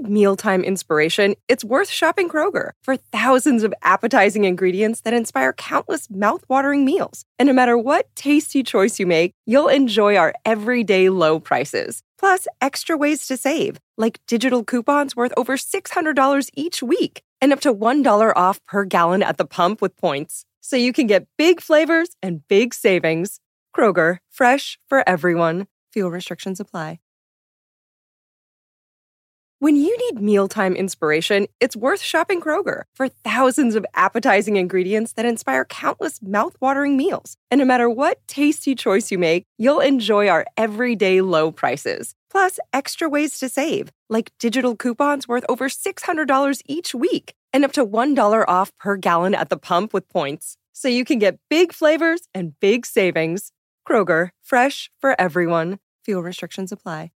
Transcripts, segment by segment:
mealtime inspiration, it's worth shopping Kroger for thousands of appetizing ingredients that inspire countless mouth-watering meals. And no matter what tasty choice you make, you'll enjoy our everyday low prices. Plus, extra ways to save, like digital coupons worth over $600 each week and up to $1 off per gallon at the pump with points. So you can get big flavors and big savings. Kroger, fresh for everyone. Fuel restrictions apply. When you need mealtime inspiration, it's worth shopping Kroger for thousands of appetizing ingredients that inspire countless mouth-watering meals. And no matter what tasty choice you make, you'll enjoy our everyday low prices. Plus, extra ways to save, like digital coupons worth over $600 each week and up to $1 off per gallon at the pump with points. So you can get big flavors and big savings. Kroger, fresh for everyone. Fuel restrictions apply.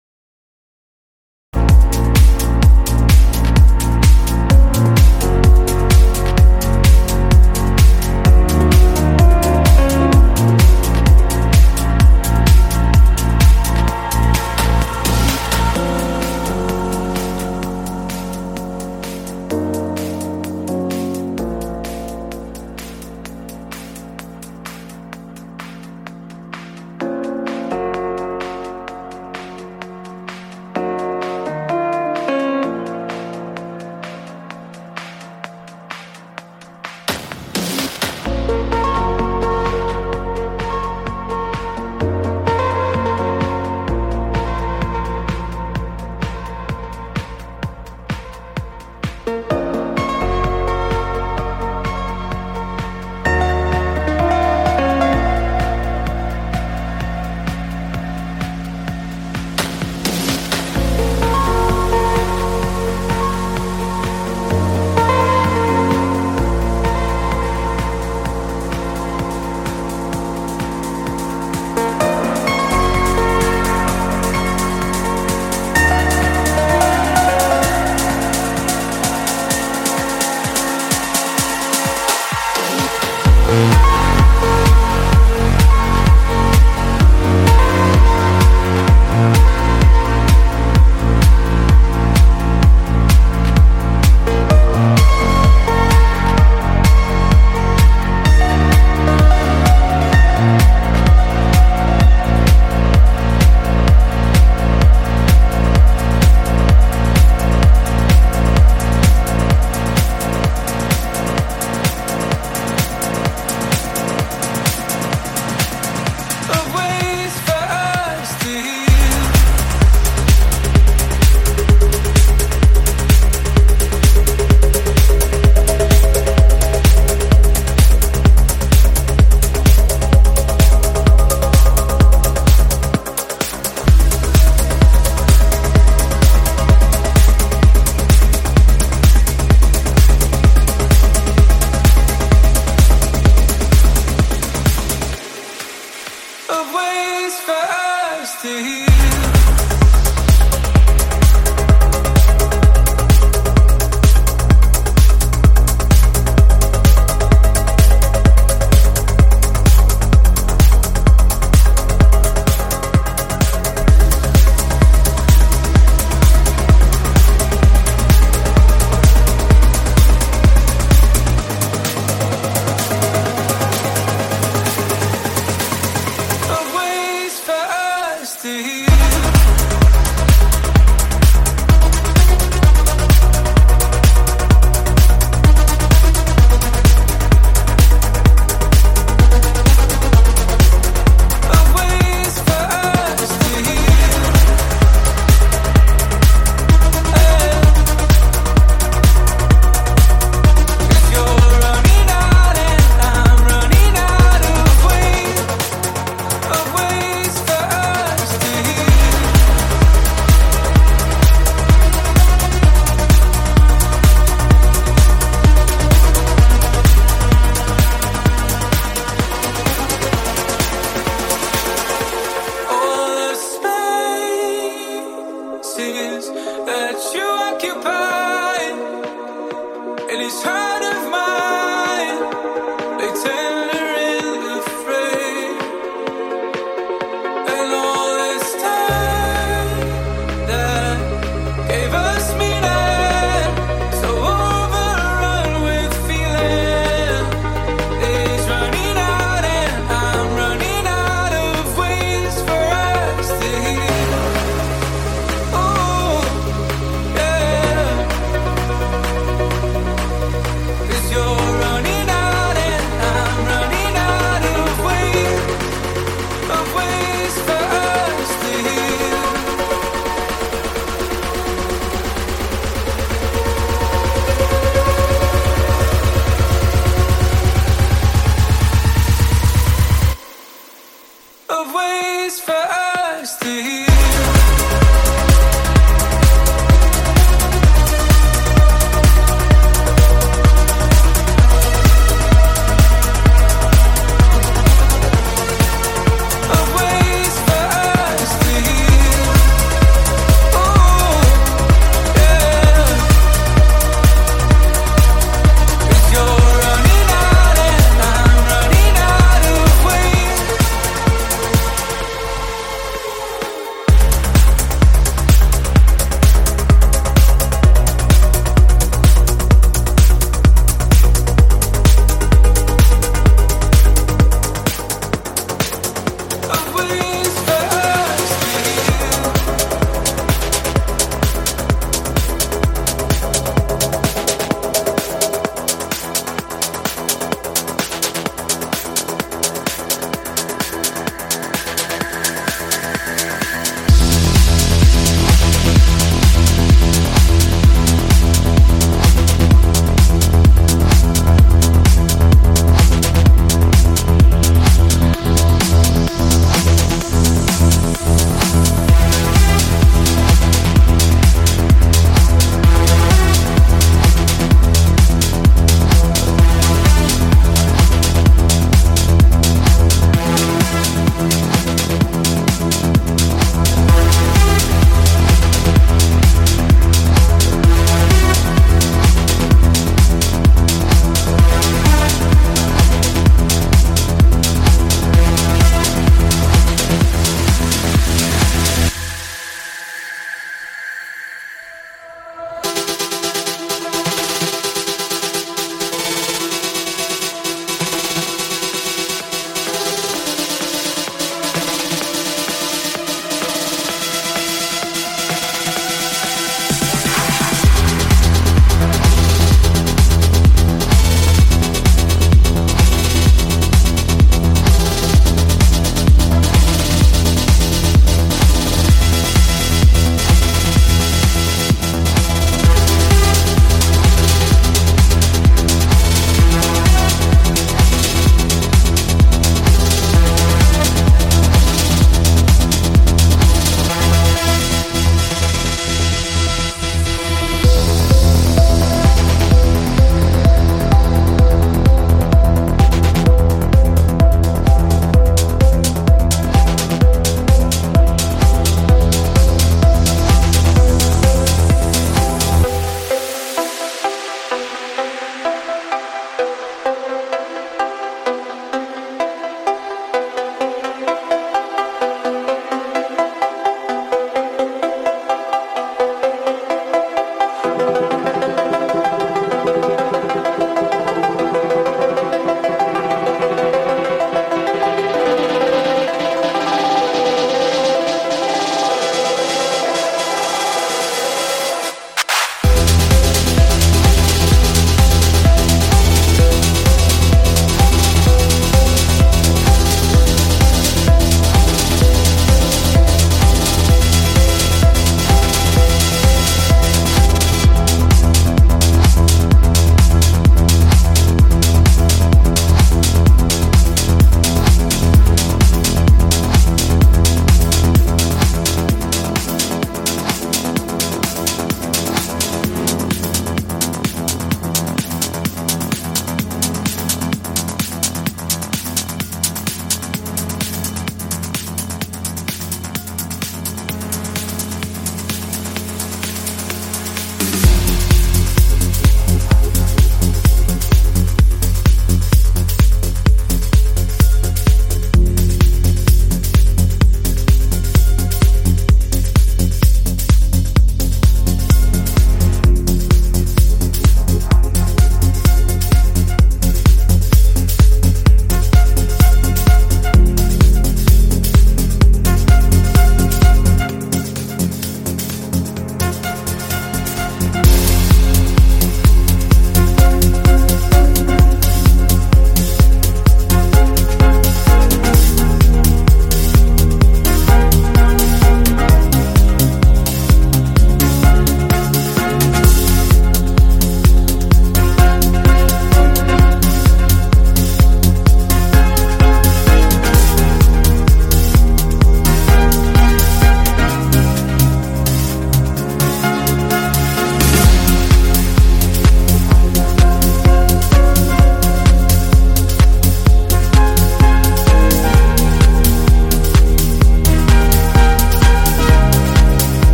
Gave us meaning.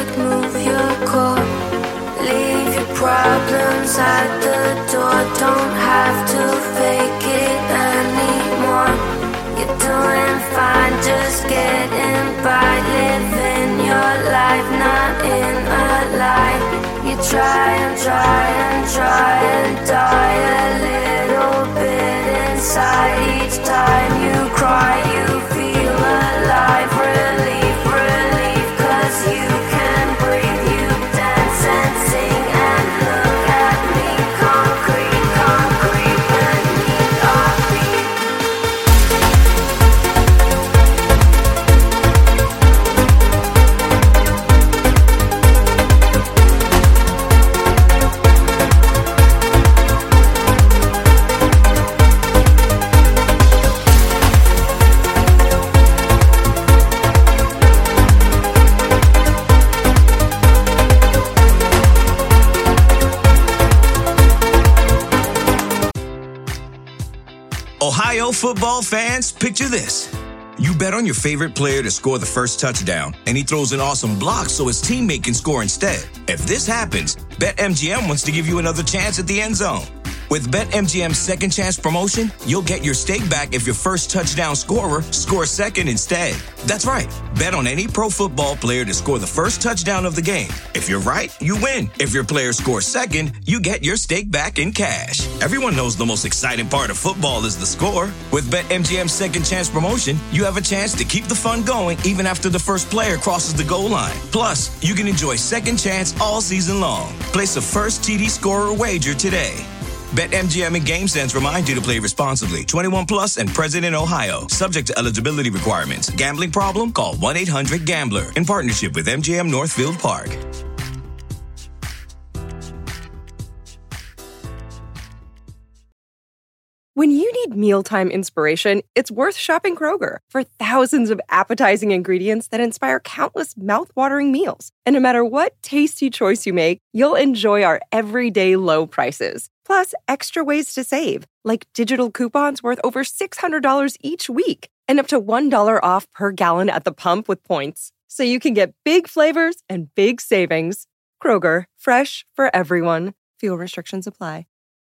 move your core. Leave your problems at the door. Don't have to fake it anymore. You're doing fine, just getting by. Living your life, not in a lie. You try and try and try and die a little bit inside. Each time you cry, you feel alive. Relief, relief, 'cause you can breathe. You dance and sing and look at me. Concrete, concrete, and need our feet. Ohio football fans, picture this. You bet on your favorite player to score the first touchdown, and he throws an awesome block so his teammate can score instead. If this happens, BetMGM wants to give you another chance at the end zone. With BetMGM's second chance promotion, you'll get your stake back if your first touchdown scorer scores second instead. That's right. Bet on any pro football player to score the first touchdown of the game. If you're right, you win. If your player scores second, you get your stake back in cash. Everyone knows the most exciting part of football is the score. With BetMGM's second chance promotion, you have a chance to keep the fun going even after the first player crosses the goal line. Plus, you can enjoy second chance all season long. Place a first TD scorer wager today. BetMGM and GameSense remind you to play responsibly. 21 plus and present in Ohio. Subject to eligibility requirements. Gambling problem? Call 1-800-GAMBLER. In partnership with MGM Northfield Park. When you need mealtime inspiration, it's worth shopping Kroger for thousands of appetizing ingredients that inspire countless mouth-watering meals. And no matter what tasty choice you make, you'll enjoy our everyday low prices. Plus, extra ways to save, like digital coupons worth over $600 each week and up to $1 off per gallon at the pump with points. So you can get big flavors and big savings. Kroger, fresh for everyone. Fuel restrictions apply.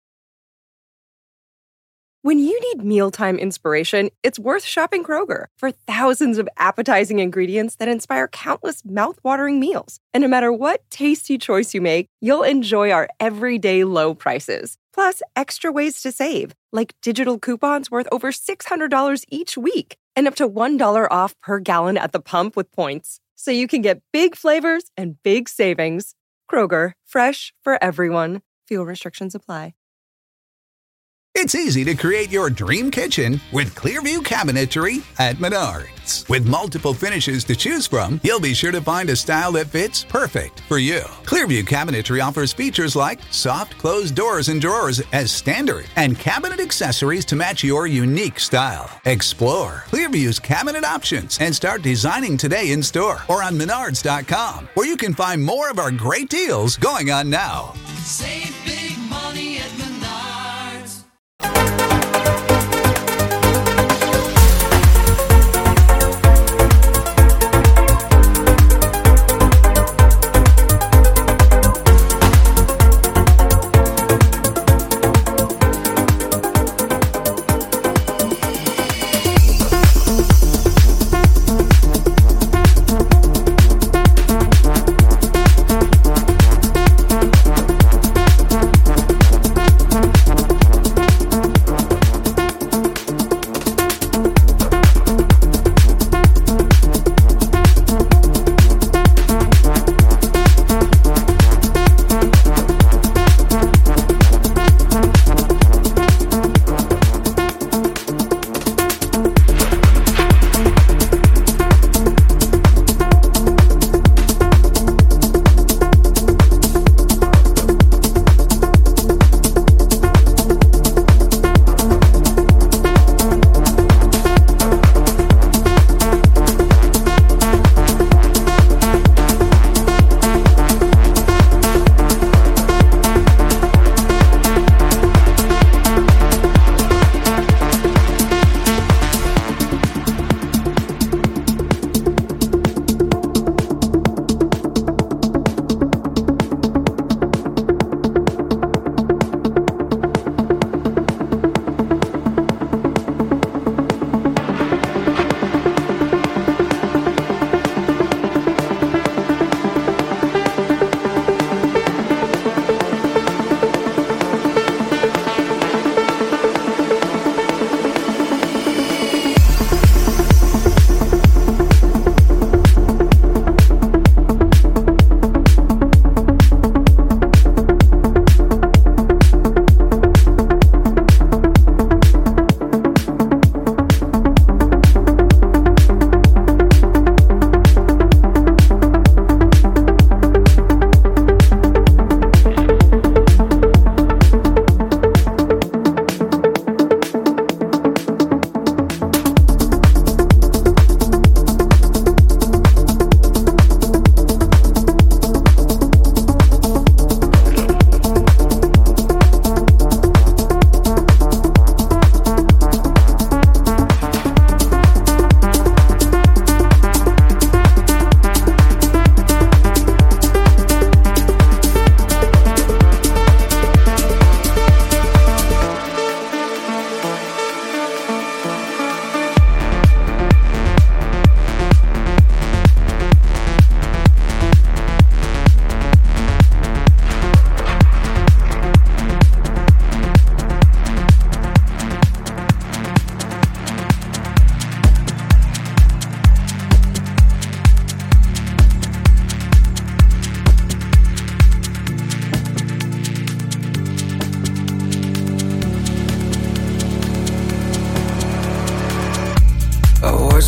When you need mealtime inspiration, it's worth shopping Kroger for thousands of appetizing ingredients that inspire countless mouth-watering meals. And no matter what tasty choice you make, you'll enjoy our everyday low prices. Plus, extra ways to save, like digital coupons worth over $600 each week and up to $1 off per gallon at the pump with points. So you can get big flavors and big savings. Kroger, fresh for everyone. Fuel restrictions apply. It's easy to create your dream kitchen with Clearview Cabinetry at Menards. With multiple finishes to choose from, you'll be sure to find a style that fits perfect for you. Clearview Cabinetry offers features like soft closed doors and drawers as standard and cabinet accessories to match your unique style. Explore Clearview's cabinet options and start designing today in store or on Menards.com, where you can find more of our great deals going on now. Save big money at Menards.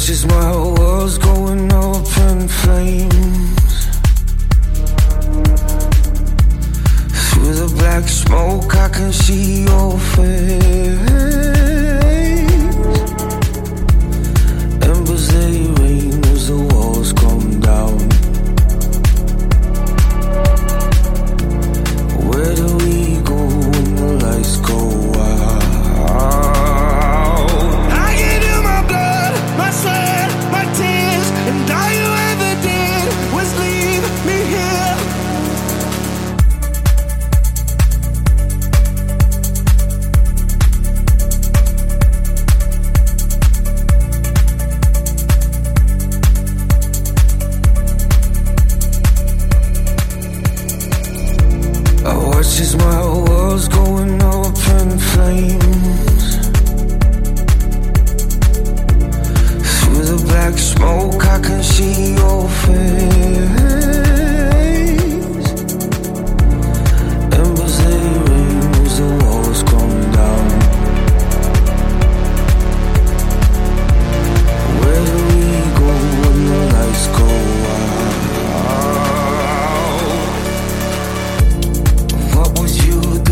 watch as my world's going up in flames. Through the black smoke I can see your face. Embers they rain as the walls come down. Where do we go when the lights go out? I gave you my blood, my sweat, my tears, and all you ever did was leave me here. I watch as my world's going up in flames. Through the black smoke I can see your face. Embers they rain as the walls come down. Where do we go when the lights go out? What would you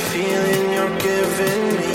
feeling you're giving me.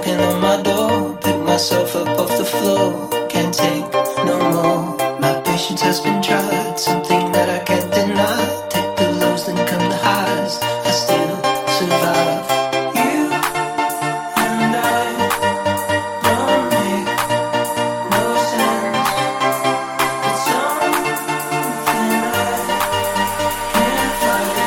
knocking on my door. Pick myself up off the floor. Can't take no more. My patience has been tried. Something that I can't deny. Take the lows, then come the highs. I still survive. You and I don't make no sense. It's something I can't fight.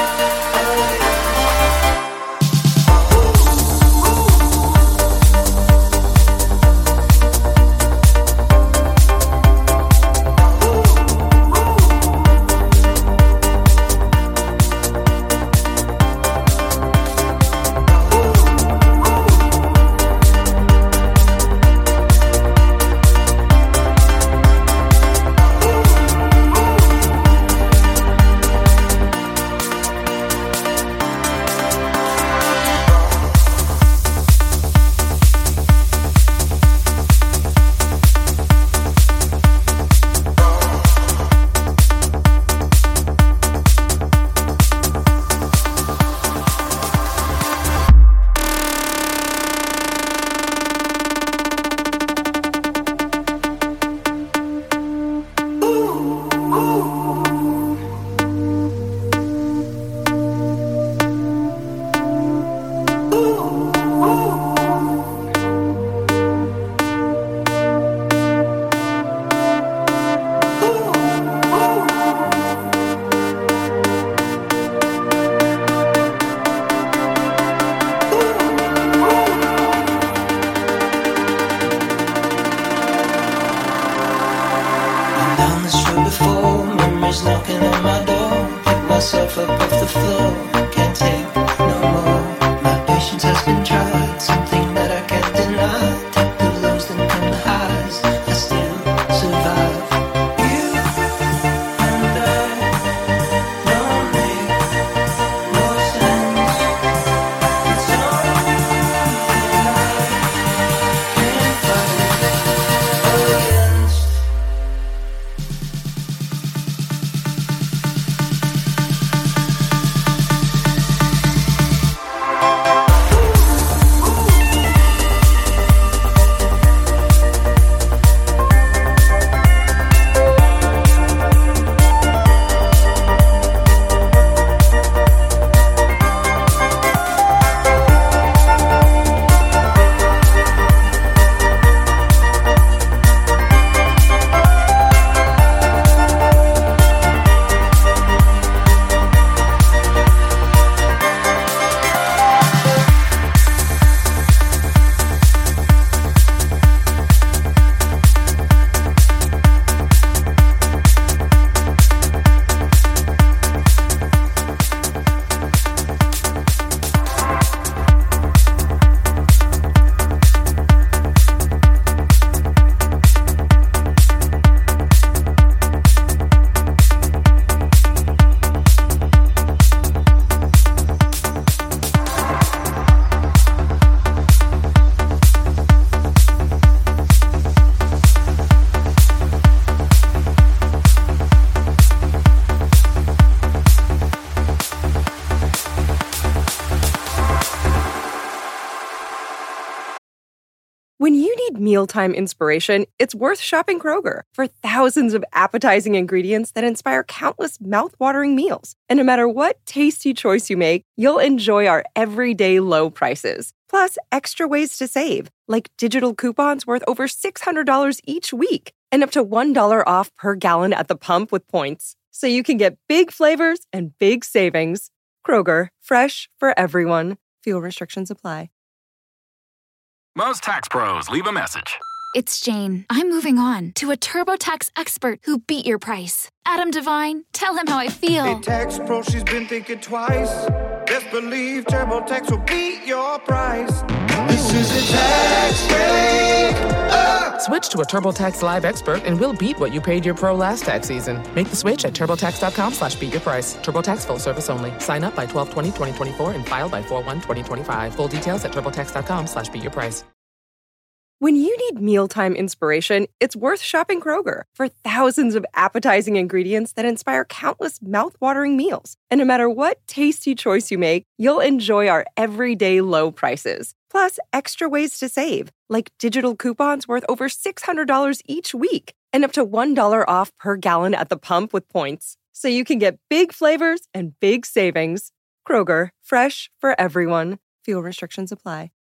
Down this road before, memories knocking on my door. Pick myself up off the floor. Can't take no more. My patience has been tried. Something that I can't deny. Take the lows, then come the highs. I still survive. You and I don't make no sense. It's something I can't fight against. When you need mealtime inspiration, it's worth shopping Kroger for thousands of appetizing ingredients that inspire countless mouth-watering meals. And no matter what tasty choice you make, you'll enjoy our everyday low prices. Plus, extra ways to save, like digital coupons worth over $600 each week and up to $1 off per gallon at the pump with points. So you can get big flavors and big savings. Kroger, fresh for everyone. Fuel restrictions apply. Most tax pros leave a message. It's Jane. I'm moving on to a TurboTax expert who beat your price. Adam Devine, tell him how I feel. Hey, tax pro, she's been thinking twice. Best believe TurboTax will beat your price. This is a tax break. Switch to a TurboTax Live expert and we'll beat what you paid your pro last tax season. Make the switch at TurboTax.com/beatyourprice. TurboTax full service only. Sign up by 12/20/2024 and file by 4/1/2025. Full details at TurboTax.com/beatyourprice. When you need mealtime inspiration, it's worth shopping Kroger for thousands of appetizing ingredients that inspire countless mouth-watering meals. And no matter what tasty choice you make, you'll enjoy our everyday low prices. Plus, extra ways to save, like digital coupons worth over $600 each week and up to $1 off per gallon at the pump with points. So you can get big flavors and big savings. Kroger, fresh for everyone. Fuel restrictions apply.